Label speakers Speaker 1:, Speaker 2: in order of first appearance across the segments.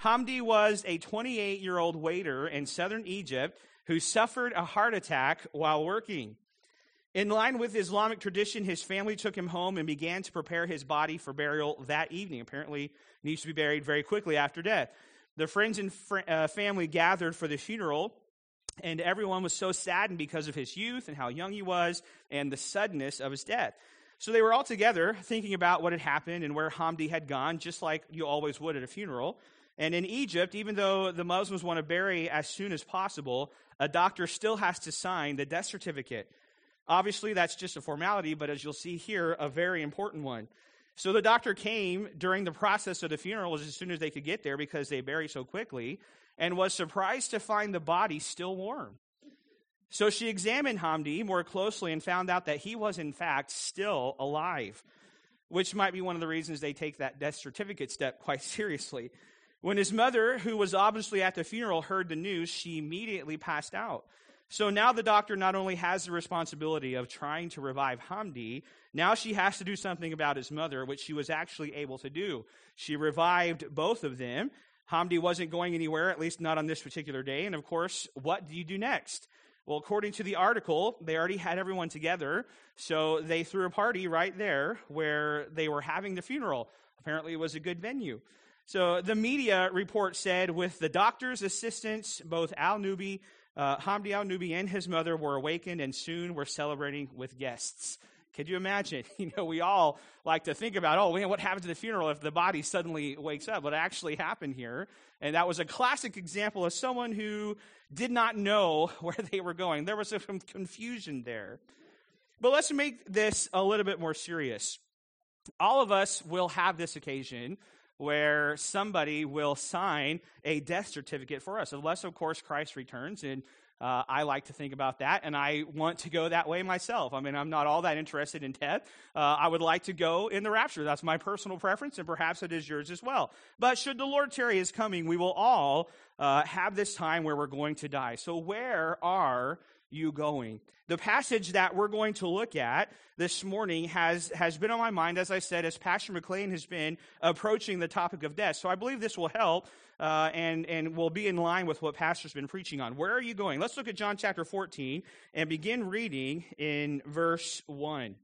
Speaker 1: Hamdi was a 28-year-old waiter in southern Egypt who suffered a heart attack while working. In line with Islamic tradition, his family took him home and began to prepare his body for burial that evening. Apparently, he needs to be buried very quickly after death. The friends and family gathered for the funeral, and everyone was so saddened because of his youth and how young he was and the suddenness of his death. So they were all together thinking about what had happened and where Hamdi had gone, just like you always would at a funeral. And in Egypt, even though the Muslims want to bury as soon as possible, a doctor still has to sign the death certificate. Obviously, that's just a formality, but as you'll see here, a very important one. So the doctor came during the process of the funeral as soon as they could get there because they bury so quickly, and was surprised to find the body still warm. So she examined Hamdi more closely and found out that he was, in fact, still alive, which might be one of the reasons they take that death certificate step quite seriously. When his mother, who was obviously at the funeral, heard the news, she immediately passed out. So now the doctor not only has the responsibility of trying to revive Hamdi, now she has to do something about his mother, which she was actually able to do. She revived both of them. Hamdi wasn't going anywhere, at least not on this particular day. And of course, what do you do next? Well, according to the article, they already had everyone together, so they threw a party right there where they were having the funeral. Apparently, it was a good venue. So the media report said, with the doctor's assistance, both Hamdi Al-Nubi and his mother were awakened and soon were celebrating with guests. Could you imagine? We all like to think about, oh, man, what happened to the funeral if the body suddenly wakes up? What actually happened here? And that was a classic example of someone who did not know where they were going. There was some confusion there. But let's make this a little bit more serious. All of us will have this occasion where somebody will sign a death certificate for us, unless, of course, Christ returns. And I like to think about that, and I want to go that way myself. I mean, I'm not all that interested in death. I would like to go in the rapture. That's my personal preference, and perhaps it is yours as well. But should the Lord tarry his coming, we will all have this time where we're going to die. So where are you going? The passage that we're going to look at this morning has been on my mind, as I said, as Pastor McLean has been approaching the topic of death. So I believe this will help and will be in line with what Pastor's been preaching on. Where are you going? Let's look at John chapter 14 and begin reading in verse 1.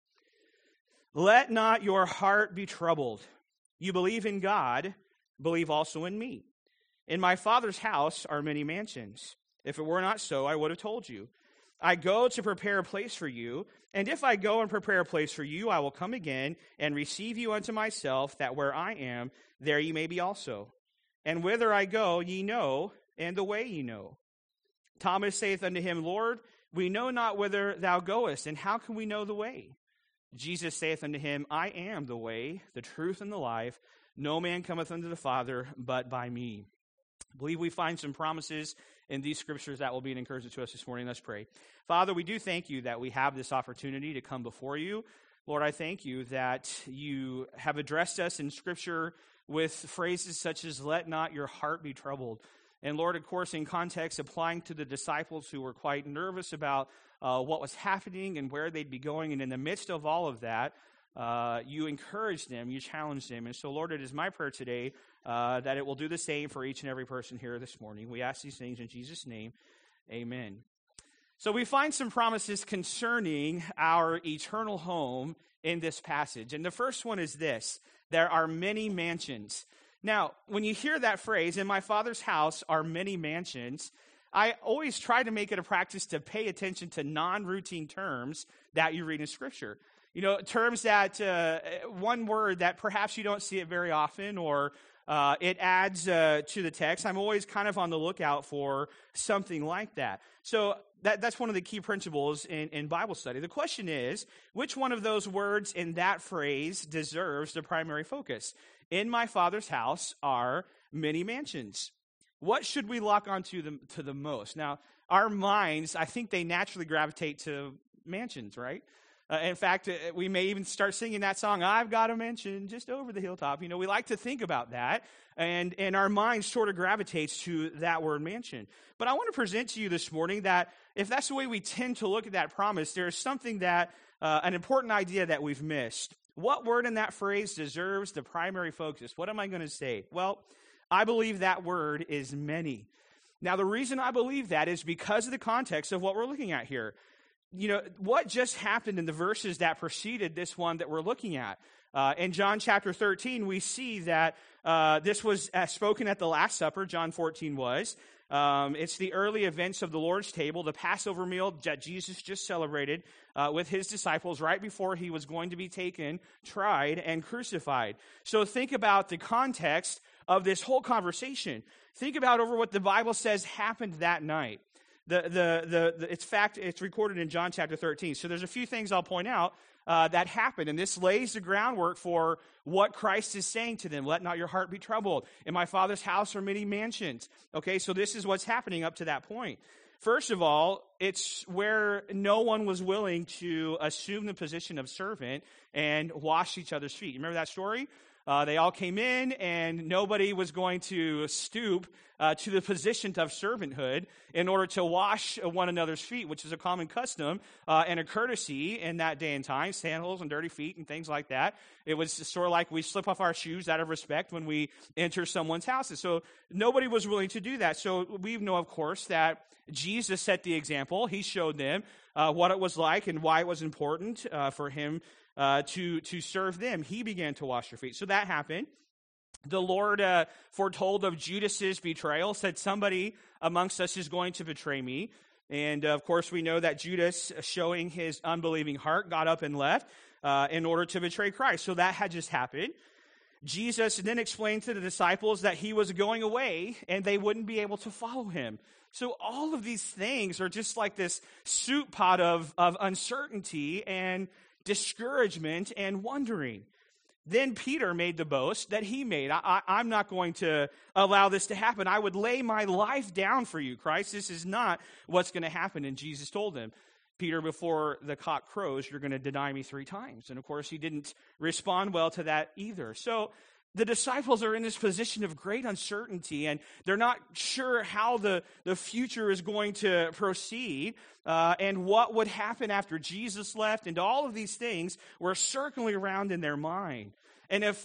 Speaker 1: Let not your heart be troubled. You believe in God, believe also in me. In my Father's house are many mansions. If it were not so, I would have told you. I go to prepare a place for you, and if I go and prepare a place for you, I will come again and receive you unto myself, that where I am, there ye may be also. And whither I go, ye know, and the way ye know. Thomas saith unto him, Lord, we know not whither thou goest, and how can we know the way? Jesus saith unto him, I am the way, the truth, and the life. No man cometh unto the Father but by me. I believe we find some promises in these scriptures that will be an encouragement to us this morning. Let's pray. Father, we do thank you that we have this opportunity to come before you. Lord, I thank you that you have addressed us in Scripture with phrases such as, let not your heart be troubled. And Lord, of course, in context, applying to the disciples who were quite nervous about what was happening and where they'd be going. And in the midst of all of that, you encouraged them, you challenged them. And so, Lord, it is my prayer today that it will do the same for each and every person here this morning. We ask these things in Jesus' name. Amen. So we find some promises concerning our eternal home in this passage. And the first one is this: there are many mansions. Now, when you hear that phrase, in my Father's house are many mansions, I always try to make it a practice to pay attention to non-routine terms that you read in Scripture. You know, terms that, one word that perhaps you don't see it very often, or it adds to the text. I'm always kind of on the lookout for something like that. So that's one of the key principles in Bible study. The question is, which one of those words in that phrase deserves the primary focus? In my Father's house are many mansions. What should we lock onto to the most? Now, our minds, I think they naturally gravitate to mansions, right? In fact, we may even start singing that song, I've got a mansion just over the hilltop. You know, we like to think about that, and our mind sort of gravitates to that word mansion. But I want to present to you this morning that if that's the way we tend to look at that promise, there's something that, an important idea that we've missed. What word in that phrase deserves the primary focus? What am I going to say? Well, I believe that word is many. Now, the reason I believe that is because of the context of what we're looking at here. You know, what just happened in the verses that preceded this one that we're looking at? In John chapter 13, we see that this was spoken at the Last Supper. John 14 was. It's the early events of the Lord's table, the Passover meal that Jesus just celebrated with his disciples right before he was going to be taken, tried, and crucified. So think about the context of this whole conversation. Think about over what the Bible says happened that night. It's recorded in John chapter 13. So there's a few things I'll point out that happened, and this lays the groundwork for what Christ is saying to them. Let not your heart be troubled. In my Father's house are many mansions. Okay, so this is what's happening up to that point. First of all, it's where no one was willing to assume the position of servant and wash each other's feet. You remember that story? They all came in, and nobody was going to stoop to the position of servanthood in order to wash one another's feet, which is a common custom and a courtesy in that day and time, sandals and dirty feet and things like that. It was sort of like we slip off our shoes out of respect when we enter someone's houses. So nobody was willing to do that. So we know, of course, that Jesus set the example. He showed them what it was like and why it was important for him to serve them. He began to wash their feet. So that happened. The Lord foretold of Judas's betrayal, said somebody amongst us is going to betray me. And of course, we know that Judas, showing his unbelieving heart, got up and left in order to betray Christ. So that had just happened. Jesus then explained to the disciples that he was going away and they wouldn't be able to follow him. So all of these things are just like this soup pot of uncertainty and discouragement and wondering. Then Peter made the boast that he made. I'm not going to allow this to happen. I would lay my life down for you, Christ. This is not what's going to happen. And Jesus told him, Peter, before the cock crows, you're going to deny me 3 times. And of course, he didn't respond well to that either. So the disciples are in this position of great uncertainty, and they're not sure how the future is going to proceed and what would happen after Jesus left, and all of these things were circling around in their mind. And if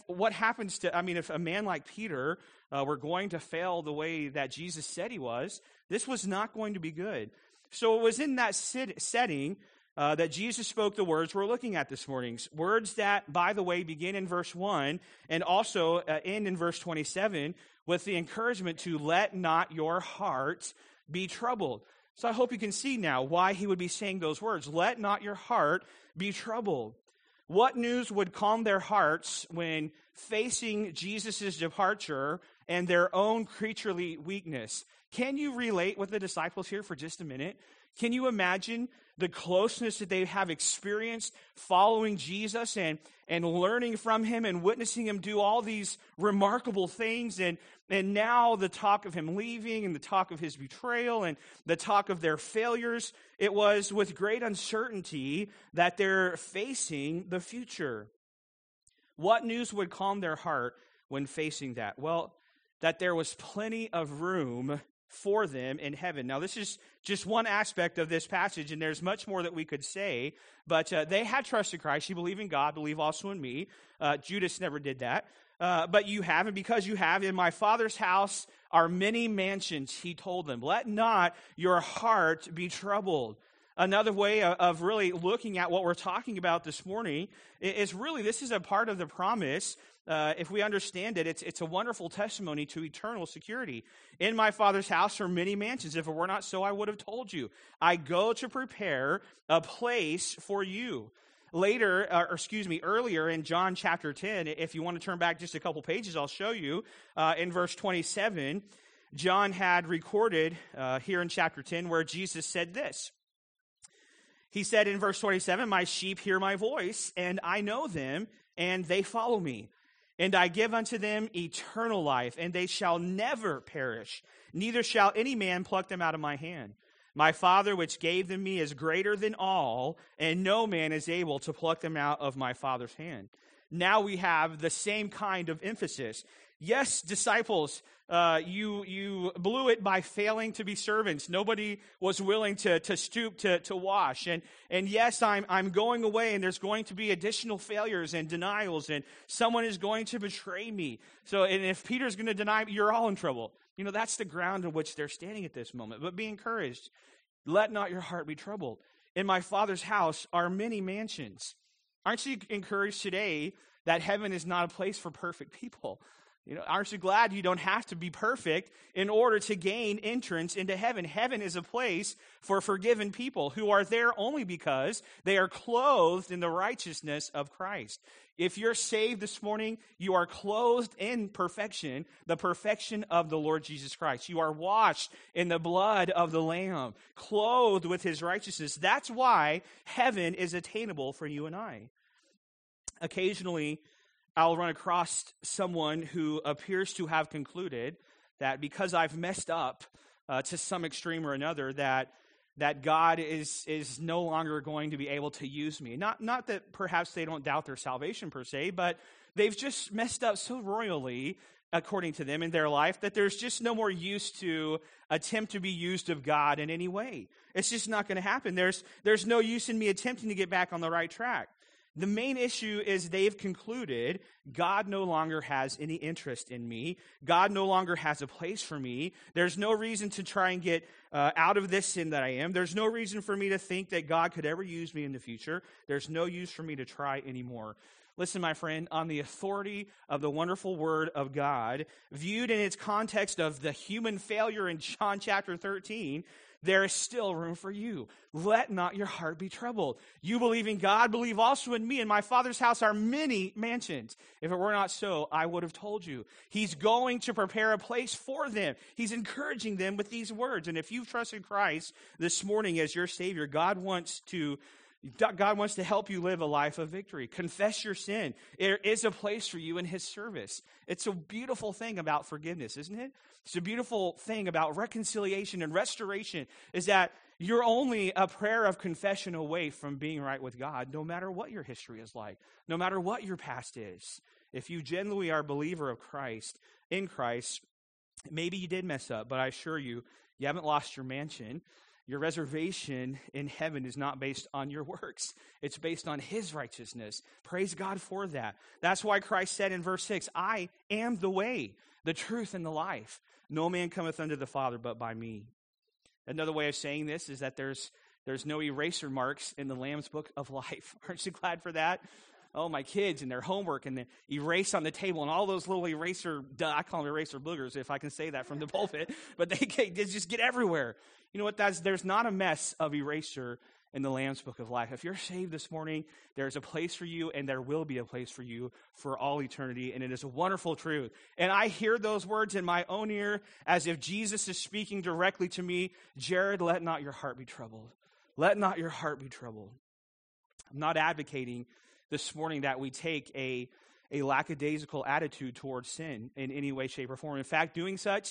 Speaker 1: a man like Peter were going to fail the way that Jesus said he was, this was not going to be good. So it was in that setting that Jesus spoke the words we're looking at this morning. Words that, by the way, begin in verse 1 and also end in verse 27 with the encouragement to let not your heart be troubled. So I hope you can see now why he would be saying those words. Let not your heart be troubled. What news would calm their hearts when facing Jesus' departure and their own creaturely weakness? Can you relate with the disciples here for just a minute? Can you imagine the closeness that they have experienced following Jesus and learning from him and witnessing him do all these remarkable things, and now the talk of him leaving and the talk of his betrayal and the talk of their failures? It was with great uncertainty that they're facing the future. What news would calm their heart when facing that? Well, that there was plenty of room for them in heaven. Now, this is just one aspect of this passage, and there's much more that we could say, but they had trusted Christ. You believe in God, believe also in me. Judas never did that, but you have, and because you have, in my Father's house are many mansions, he told them. Let not your heart be troubled. Another way of really looking at what we're talking about this morning is really, this is a part of the promise. If we understand it, it's a wonderful testimony to eternal security. In my Father's house are many mansions. If it were not so, I would have told you. I go to prepare a place for you. Earlier in John chapter 10, if you want to turn back just a couple pages, I'll show you. In verse 27, John had recorded here in chapter 10 where Jesus said this. He said in verse 27, my sheep hear my voice, and I know them, and they follow me. And I give unto them eternal life, and they shall never perish, neither shall any man pluck them out of my hand. My Father which gave them me is greater than all, and no man is able to pluck them out of my Father's hand. Now we have the same kind of emphasis. Yes, disciples, you blew it by failing to be servants. Nobody was willing to stoop to wash. And yes, I'm going away, and there's going to be additional failures and denials, and someone is going to betray me. So, and if Peter's going to deny me, you're all in trouble. That's the ground on which they're standing at this moment. But be encouraged. Let not your heart be troubled. In my Father's house are many mansions. Aren't you encouraged today that heaven is not a place for perfect people? Aren't you glad you don't have to be perfect in order to gain entrance into heaven? Heaven is a place for forgiven people who are there only because they are clothed in the righteousness of Christ. If you're saved this morning, you are clothed in perfection, the perfection of the Lord Jesus Christ. You are washed in the blood of the Lamb, clothed with his righteousness. That's why heaven is attainable for you and I. Occasionally, I'll run across someone who appears to have concluded that because I've messed up to some extreme or another, that God is no longer going to be able to use me. Not that perhaps they don't doubt their salvation per se, but they've just messed up so royally, according to them, in their life, that there's just no more use to attempt to be used of God in any way. It's just not going to happen. There's no use in me attempting to get back on the right track. The main issue is they've concluded God no longer has any interest in me. God no longer has a place for me. There's no reason to try and get out of this sin that I am. There's no reason for me to think that God could ever use me in the future. There's no use for me to try anymore. Listen, my friend, on the authority of the wonderful word of God, viewed in its context of the human failure in John chapter 13, there is still room for you. Let not your heart be troubled. You believe in God, believe also in me. In my Father's house are many mansions. If it were not so, I would have told you. He's going to prepare a place for them. He's encouraging them with these words. And if you've trusted Christ this morning as your Savior, God wants to help you live a life of victory. Confess your sin. There is a place for you in his service. It's a beautiful thing about forgiveness, isn't it? It's a beautiful thing about reconciliation and restoration, is that you're only a prayer of confession away from being right with God, no matter what your history is like, no matter what your past is. If you genuinely are a believer of Christ, in Christ, maybe you did mess up, but I assure you, you haven't lost your mansion. Your reservation in heaven is not based on your works. It's based on his righteousness. Praise God for that. That's why Christ said in verse 6, I am the way, the truth, and the life. No man cometh unto the Father but by me. Another way of saying this is that there's no eraser marks in the Lamb's Book of Life. Aren't you glad for that? Oh, my kids and their homework and the erase on the table and all those little I call them eraser boogers if I can say that from the pulpit, but they just get everywhere. You know what? There's not a mess of erasure in the Lamb's Book of Life. If you're saved this morning, there's a place for you, and there will be a place for you for all eternity, and it is a wonderful truth. And I hear those words in my own ear as if Jesus is speaking directly to me. Jared, let not your heart be troubled. Let not your heart be troubled. I'm not advocating this morning that we take a lackadaisical attitude towards sin in any way, shape, or form. In fact, doing such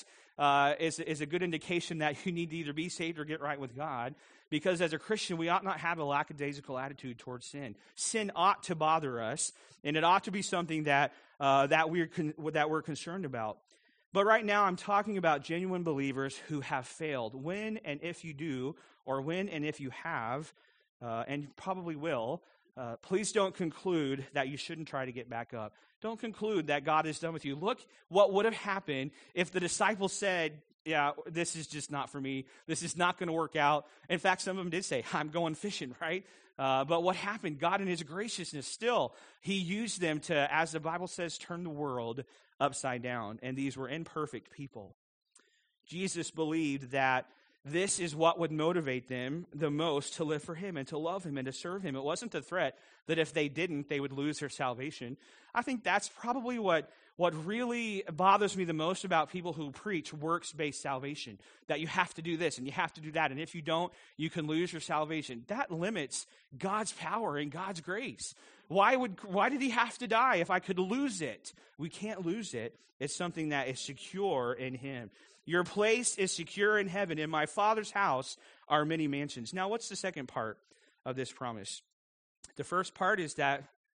Speaker 1: is a good indication that you need to either be saved or get right with God, because as a Christian, we ought not have a lackadaisical attitude towards sin. Sin ought to bother us, and it ought to be something that we're concerned about. But right now, I'm talking about genuine believers who have failed. When and if you do, or when and if you have, and you probably will, please don't conclude that you shouldn't try to get back up. Don't conclude that God is done with you. Look what would have happened if the disciples said, yeah, this is just not for me. This is not going to work out. In fact, some of them did say, I'm going fishing, right? But what happened? God in his graciousness still, he used them to, as the Bible says, turn the world upside down. And these were imperfect people. Jesus believed that this is what would motivate them the most to live for him and to love him and to serve him. It wasn't the threat that if they didn't, they would lose their salvation. I think that's probably what really bothers me the most about people who preach works-based salvation, that you have to do this and you have to do that, and if you don't, you can lose your salvation. That limits God's power and God's grace. Why did he have to die if I could lose it? We can't lose it. It's something that is secure in him. Your place is secure in heaven. In my Father's house are many mansions. Now, what's the second part of this promise? The first part is that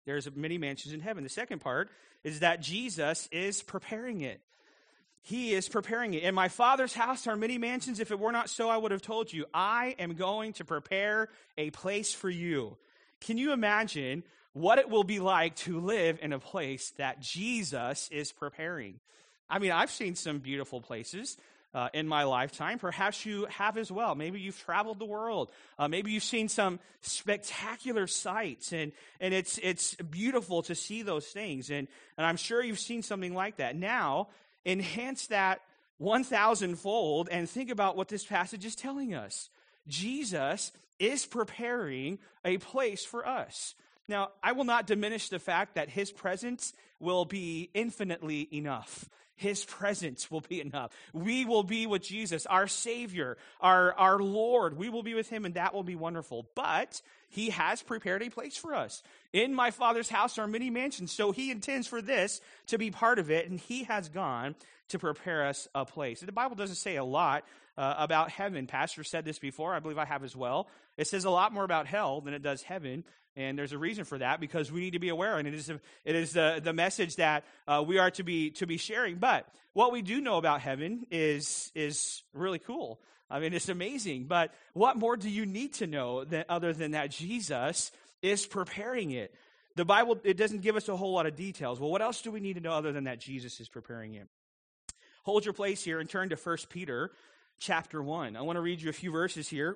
Speaker 1: There's many mansions in heaven. The second part is that Jesus is preparing it. He is preparing it. In my Father's house are many mansions. If it were not so, I would have told you. I am going to prepare a place for you. Can you imagine what it will be like to live in a place that Jesus is preparing? I mean, I've seen some beautiful places in my lifetime. Perhaps you have as well. Maybe you've traveled the world. Maybe you've seen some spectacular sights, and it's beautiful to see those things. And I'm sure you've seen something like that. Now, enhance that 1,000-fold and think about what this passage is telling us. Jesus is preparing a place for us. Now, I will not diminish the fact that his presence will be infinitely enough. His presence will be enough. We will be with Jesus, our Savior, our Lord. We will be with him, and that will be wonderful. But he has prepared a place for us. In my Father's house are many mansions, so he intends for this to be part of it, and he has gone to prepare us a place. The Bible doesn't say a lot about heaven. Pastor said this before. I believe I have as well. It says a lot more about hell than it does heaven. And there's a reason for that, because we need to be aware, and it is the message that we are to be sharing. But what we do know about heaven is really cool. I mean, it's amazing. But what more do you need to know other than that Jesus is preparing it? The Bible, it doesn't give us a whole lot of details. Well, what else do we need to know other than that Jesus is preparing it? Hold your place here and turn to 1 Peter chapter 1. I want to read you a few verses here.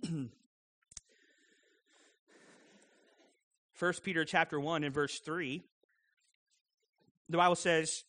Speaker 1: 1 Peter chapter 1 and verse 3, the Bible says,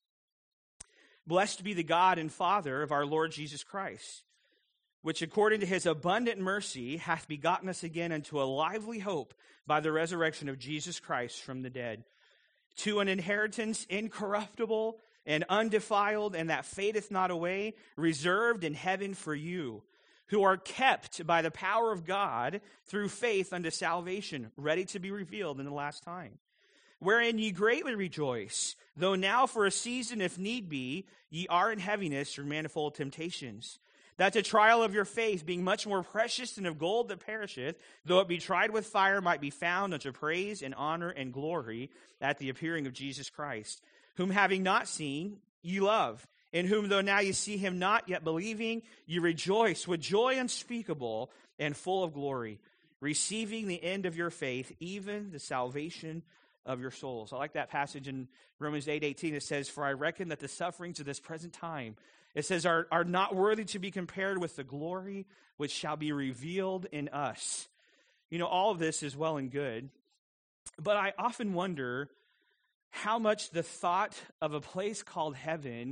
Speaker 1: "Blessed be the God and Father of our Lord Jesus Christ, which according to his abundant mercy hath begotten us again unto a lively hope by the resurrection of Jesus Christ from the dead, to an inheritance incorruptible and undefiled, and that fadeth not away, reserved in heaven for you, who are kept by the power of God through faith unto salvation, ready to be revealed in the last time. Wherein ye greatly rejoice, though now for a season, if need be, ye are in heaviness through manifold temptations, that the trial of your faith, being much more precious than of gold that perisheth, though it be tried with fire, might be found unto praise and honor and glory at the appearing of Jesus Christ, whom having not seen, ye love, in whom though now you see him not, yet believing, you rejoice with joy unspeakable and full of glory, receiving the end of your faith, even the salvation of your souls." I like that passage in Romans 8:18. It says, "For I reckon that the sufferings of this present time," it says, are not worthy to be compared with the glory which shall be revealed in us." You know, all of this is well and good, but I often wonder how much the thought of a place called heaven,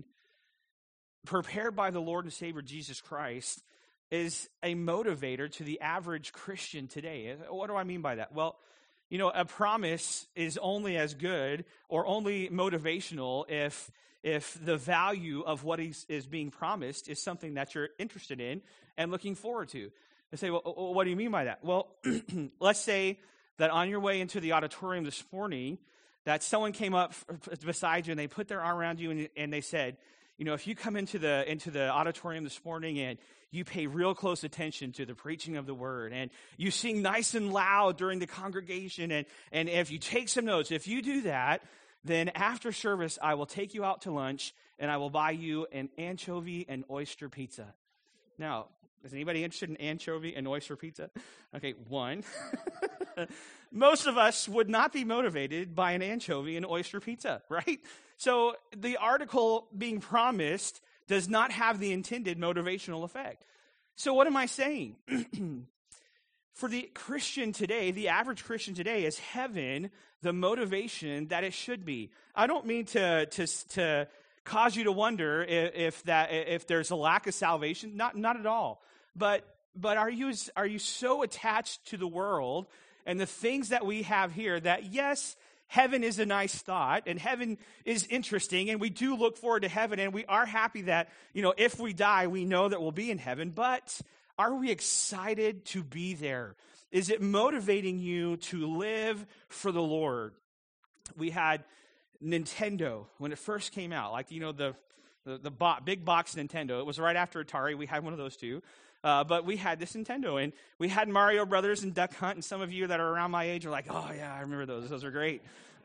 Speaker 1: prepared by the Lord and Savior Jesus Christ, is a motivator to the average Christian today. What do I mean by that? Well, you know, a promise is only as good or only motivational if the value of what is being promised is something that you're interested in and looking forward to. I say, well, what do you mean by that? Well, let's say that on your way into the auditorium this morning, that someone came up beside you and they put their arm around you and they said, you know, if you come into the auditorium this morning and you pay real close attention to the preaching of the word and you sing nice and loud during the congregation and if you take some notes, if you do that, then after service I will take you out to lunch and I will buy you an anchovy and oyster pizza. Now, is anybody interested in anchovy and oyster pizza? Okay, one. Most of us would not be motivated by an anchovy and oyster pizza, right? So the article being promised does not have the intended motivational effect. So what am I saying? For the Christian today, the average Christian today, is heaven the motivation that it should be? I don't mean to cause you to wonder if there's a lack of salvation. Not at all. But are you so attached to the world and the things that we have here that, yes, heaven is a nice thought and heaven is interesting and we do look forward to heaven and we are happy that, you know, if we die, we know that we'll be in heaven, but are we excited to be there? Is it motivating you to live for the Lord? We had Nintendo when it first came out, like, you know, the big box Nintendo. It was right after Atari. We had one of those too. But we had this Nintendo, and we had Mario Brothers and Duck Hunt, and some of you that are around my age are like, oh, yeah, I remember those. Those are great.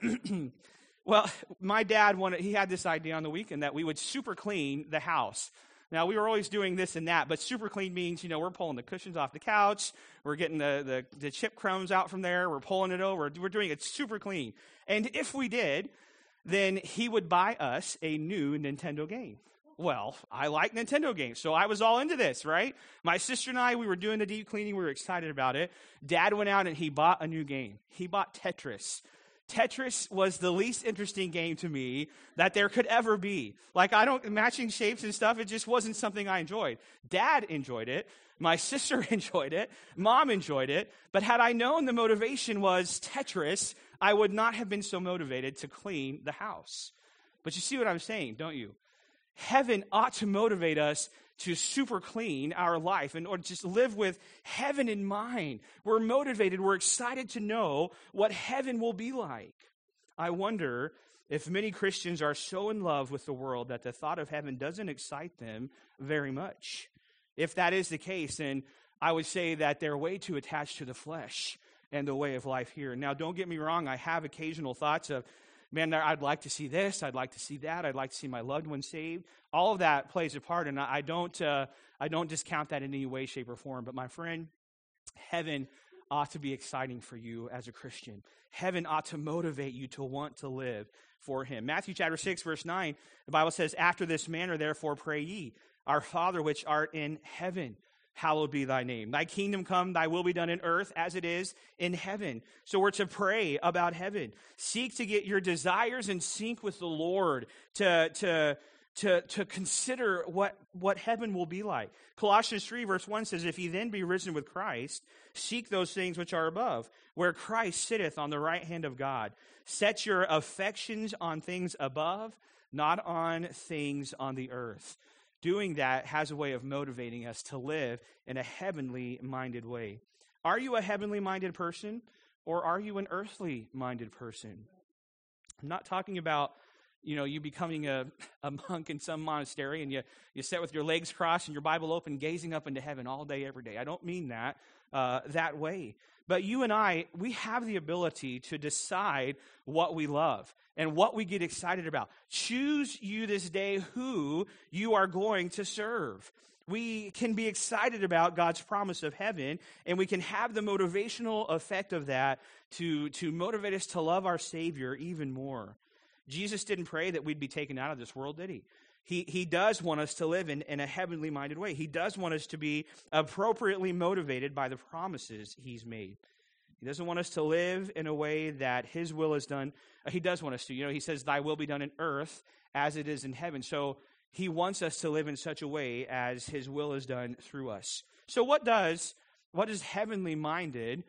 Speaker 1: Well, my dad he had this idea on the weekend that we would super clean the house. Now, we were always doing this and that, but super clean means, we're pulling the cushions off the couch, we're getting the chip crumbs out from there, we're pulling it over, we're doing it super clean. And if we did, then he would buy us a new Nintendo game. Well, I like Nintendo games, so I was all into this, right? My sister and I, we were doing the deep cleaning, we were excited about it. Dad went out and he bought a new game. He bought Tetris. Tetris was the least interesting game to me that there could ever be. Like, matching shapes and stuff, it just wasn't something I enjoyed. Dad enjoyed it. My sister enjoyed it. Mom enjoyed it. But had I known the motivation was Tetris, I would not have been so motivated to clean the house. But you see what I'm saying, don't you? Heaven ought to motivate us to super clean our life or just live with heaven in mind. We're motivated, we're excited to know what heaven will be like. I wonder if many Christians are so in love with the world that the thought of heaven doesn't excite them very much. If that is the case, then I would say that they're way too attached to the flesh and the way of life here. Now, don't get me wrong, I have occasional thoughts of, man, I'd like to see this, I'd like to see that, I'd like to see my loved one saved. All of that plays a part, and I don't discount that in any way, shape, or form. But my friend, heaven ought to be exciting for you as a Christian. Heaven ought to motivate you to want to live for him. Matthew chapter 6, verse 9, the Bible says, after this manner, therefore, pray ye, our Father which art in heaven, hallowed be thy name. Thy kingdom come, thy will be done in earth as it is in heaven. So we're to pray about heaven. Seek to get your desires in sync with the Lord, to consider what heaven will be like. Colossians 3 verse 1 says, if ye then be risen with Christ, seek those things which are above, where Christ sitteth on the right hand of God. Set your affections on things above, not on things on the earth. Doing that has a way of motivating us to live in a heavenly-minded way. Are you a heavenly-minded person, or are you an earthly-minded person? I'm not talking about, you becoming a monk in some monastery and you sit with your legs crossed and your Bible open, gazing up into heaven all day, every day. I don't mean that that way. But you and I, we have the ability to decide what we love and what we get excited about. Choose you this day who you are going to serve. We can be excited about God's promise of heaven, and we can have the motivational effect of that to motivate us to love our Savior even more. Jesus didn't pray that we'd be taken out of this world, did he? He does want us to live in a heavenly-minded way. He does want us to be appropriately motivated by the promises he's made. He doesn't want us to live in a way that his will is done. He does want us to. He says, thy will be done in earth as it is in heaven. So he wants us to live in such a way as his will is done through us. So what does heavenly-minded,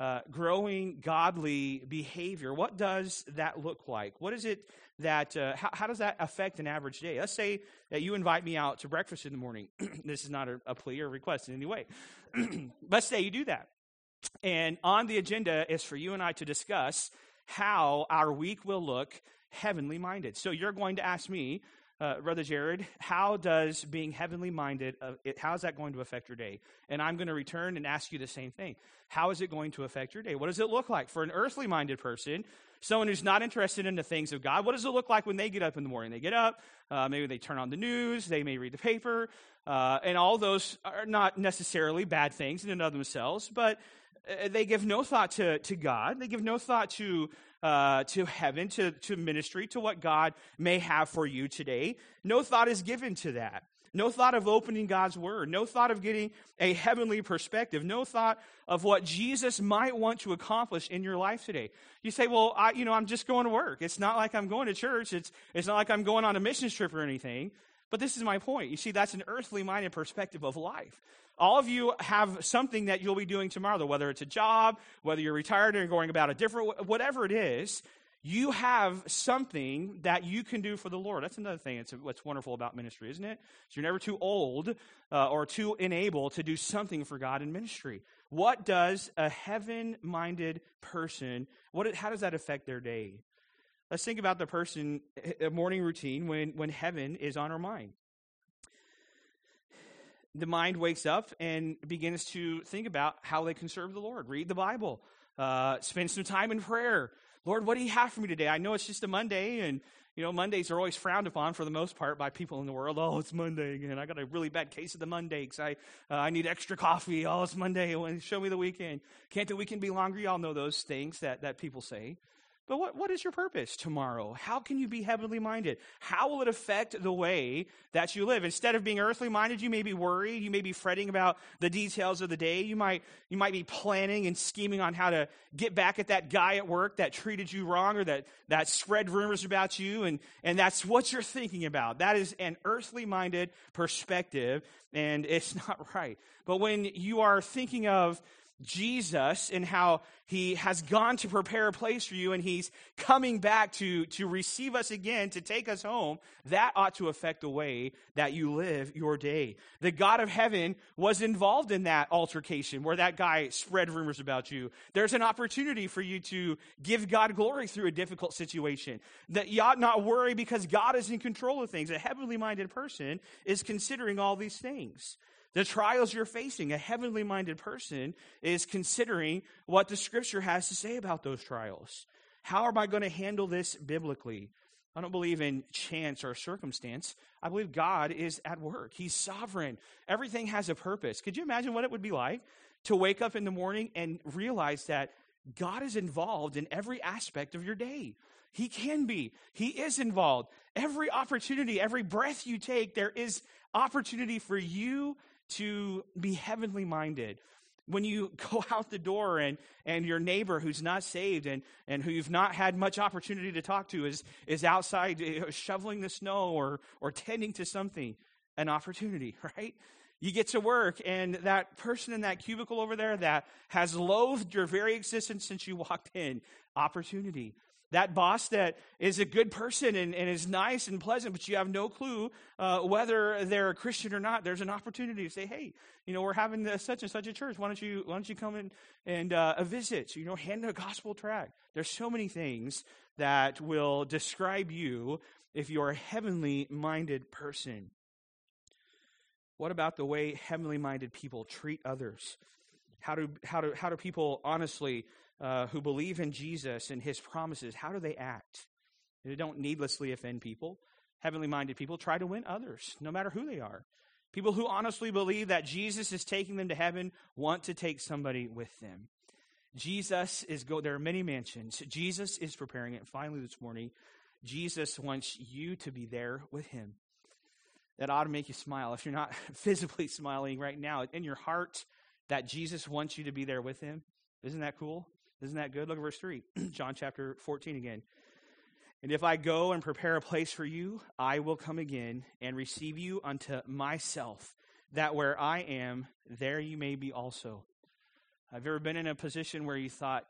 Speaker 1: growing godly behavior, what does that look like? What is it that, how does that affect an average day? Let's say that you invite me out to breakfast in the morning. This is not a plea or request in any way. Let's say you do that. And on the agenda is for you and I to discuss how our week will look heavenly minded. So you're going to ask me, Brother Jared, how does being heavenly minded, how is that going to affect your day? And I'm going to return and ask you the same thing. How is it going to affect your day? What does it look like for an earthly minded person, someone who's not interested in the things of God? What does it look like when they get up in the morning? They get up, maybe they turn on the news, they may read the paper, and all those are not necessarily bad things in and of themselves, but they give no thought to God. They give no thought to heaven, to ministry, to what God may have for you today. No thought is given to that. No thought of opening God's word. No thought of getting a heavenly perspective. No thought of what Jesus might want to accomplish in your life today. You say, well, I'm just going to work. It's not like I'm going to church. It's not like I'm going on a mission trip or anything. But this is my point. You see, that's an earthly-minded perspective of life. All of you have something that you'll be doing tomorrow, whether it's a job, whether you're retired and going about a different, whatever it is, you have something that you can do for the Lord. That's another thing. It's what's wonderful about ministry, isn't it? So you're never too old or too unable to do something for God in ministry. What does a heaven-minded person, how does that affect their day? Let's think about the person, a morning routine when heaven is on our mind. The mind wakes up and begins to think about how they can serve the Lord. Read the Bible. Spend some time in prayer. Lord, what do you have for me today? I know it's just a Monday, and Mondays are always frowned upon for the most part by people in the world. Oh, it's Monday again. I got a really bad case of the Mondays. I need extra coffee. Oh, it's Monday. Show me the weekend. Can't the weekend be longer? Y'all know those things that people say. But what is your purpose tomorrow? How can you be heavenly minded? How will it affect the way that you live? Instead of being earthly minded, you may be worried. You may be fretting about the details of the day. You might be planning and scheming on how to get back at that guy at work that treated you wrong or that spread rumors about you. And that's what you're thinking about. That is an earthly minded perspective, and it's not right. But when you are thinking of Jesus and how he has gone to prepare a place for you and he's coming back to receive us again, to take us home, that ought to affect the way that you live your day. The God of heaven was involved in that altercation where that guy spread rumors about you. There's an opportunity for you to give God glory through a difficult situation. That you ought not worry because God is in control of things. A heavenly minded person is considering all these things. The trials you're facing, a heavenly minded person is considering what the Scripture has to say about those trials. How am I going to handle this biblically? I don't believe in chance or circumstance. I believe God is at work. He's sovereign. Everything has a purpose. Could you imagine what it would be like to wake up in the morning and realize that God is involved in every aspect of your day? He can be. He is involved. Every opportunity, every breath you take, there is opportunity for you to be heavenly minded. When you go out the door and your neighbor who's not saved and who you've not had much opportunity to talk to is outside shoveling the snow or tending to something, an opportunity, right? You get to work and that person in that cubicle over there that has loathed your very existence since you walked in, opportunity. That boss that is a good person and is nice and pleasant, but you have no clue whether they're a Christian or not. There's an opportunity to say, hey, we're having such and such a church. Why don't you come in and visit? Hand a gospel tract. There's so many things that will describe you if you're a heavenly minded person. What about the way heavenly minded people treat others? How do people honestly who believe in Jesus and his promises, how do they act? They don't needlessly offend people. Heavenly minded people try to win others, no matter who they are. People who honestly believe that Jesus is taking them to heaven want to take somebody with them. There are many mansions. Jesus is preparing it. Finally this morning, Jesus wants you to be there with him. That ought to make you smile. If you're not physically smiling right now, in your heart, that Jesus wants you to be there with him. Isn't that cool? Isn't that good? Look at verse 3, John chapter 14 again. And if I go and prepare a place for you, I will come again and receive you unto myself, that where I am, there you may be also. Have you ever been in a position where you thought,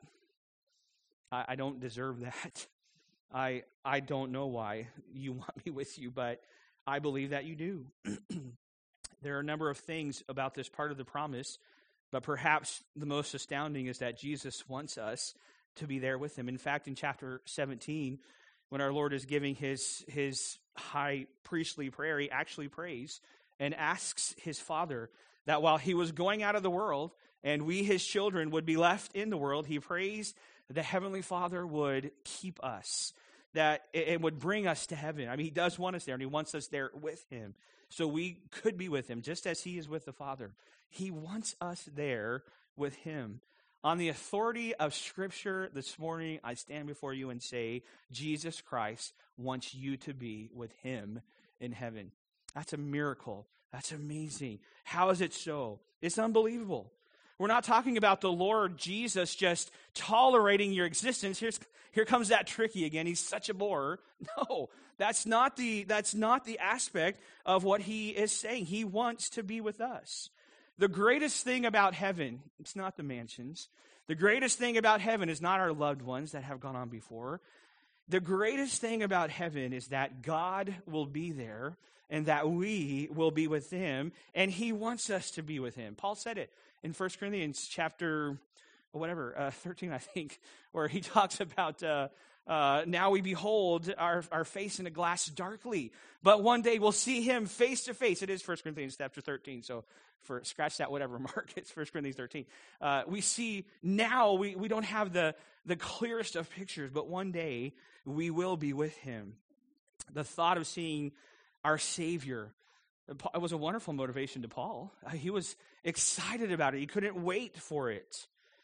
Speaker 1: I don't deserve that. I don't know why you want me with you, but I believe that you do. There are a number of things about this part of the promise, but perhaps the most astounding is that Jesus wants us to be there with him. In fact, in chapter 17, when our Lord is giving his high priestly prayer, he actually prays and asks his Father that while he was going out of the world and we, his children, would be left in the world, he prays that the Heavenly Father would keep us, that it would bring us to heaven. I mean, he does want us there, and he wants us there with him. So we could be with him, just as he is with the Father. He wants us there with him. On the authority of Scripture this morning, I stand before you and say, Jesus Christ wants you to be with him in heaven. That's a miracle. That's amazing. How is it so? It's unbelievable. We're not talking about the Lord Jesus just tolerating your existence. Here comes that tricky again. He's such a bore. No, that's not the aspect of what he is saying. He wants to be with us. The greatest thing about heaven, it's not the mansions. The greatest thing about heaven is not our loved ones that have gone on before. The greatest thing about heaven is that God will be there and that we will be with him, and he wants us to be with him. Paul said it in 1 Corinthians chapter 13, I think, where he talks about Now we behold our face in a glass darkly, but one day we'll see him face to face. It is 1 Corinthians chapter 13, so scratch that whatever mark, it's 1 Corinthians 13. We see now we don't have the clearest of pictures, but one day we will be with him. The thought of seeing our Savior, it was a wonderful motivation to Paul. He was excited about it. He couldn't wait for it.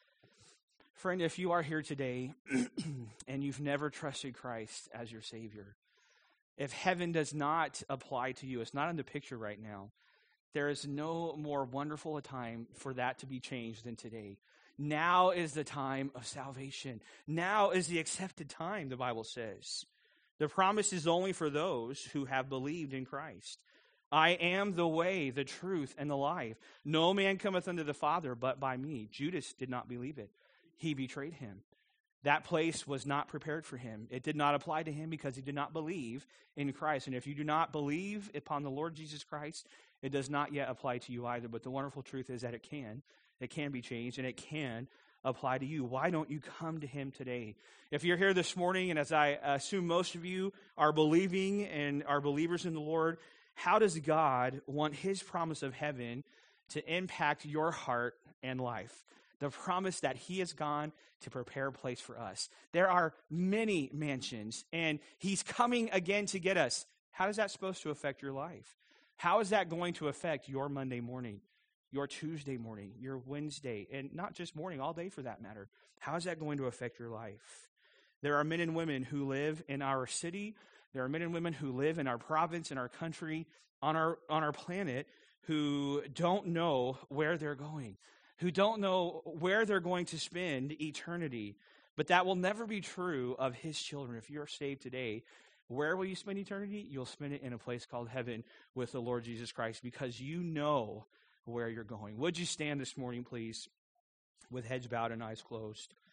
Speaker 1: Friend, if you are here today and you've never trusted Christ as your Savior, if heaven does not apply to you, it's not in the picture right now, there is no more wonderful a time for that to be changed than today. Now is the time of salvation. Now is the accepted time, the Bible says. The promise is only for those who have believed in Christ. I am the way, the truth, and the life. No man cometh unto the Father but by me. Judas did not believe it. He betrayed him. That place was not prepared for him. It did not apply to him because he did not believe in Christ. And if you do not believe upon the Lord Jesus Christ, it does not yet apply to you either. But the wonderful truth is that it can. It can be changed, and it can apply to you. Why don't you come to him today? If you're here this morning, and as I assume most of you are believing and are believers in the Lord, how does God want his promise of heaven to impact your heart and life? The promise that he has gone to prepare a place for us. There are many mansions, and he's coming again to get us. How is that supposed to affect your life? How is that going to affect your Monday morning, your Tuesday morning, your Wednesday, and not just morning, all day for that matter? How is that going to affect your life? There are men and women who live in our city. There are men and women who live in our province, in our country, on our planet, who don't know where they're going, who don't know where they're going to spend eternity. But that will never be true of his children. If you're saved today, where will you spend eternity? You'll spend it in a place called heaven with the Lord Jesus Christ, because you know where you're going. Would you stand this morning, please, with heads bowed and eyes closed?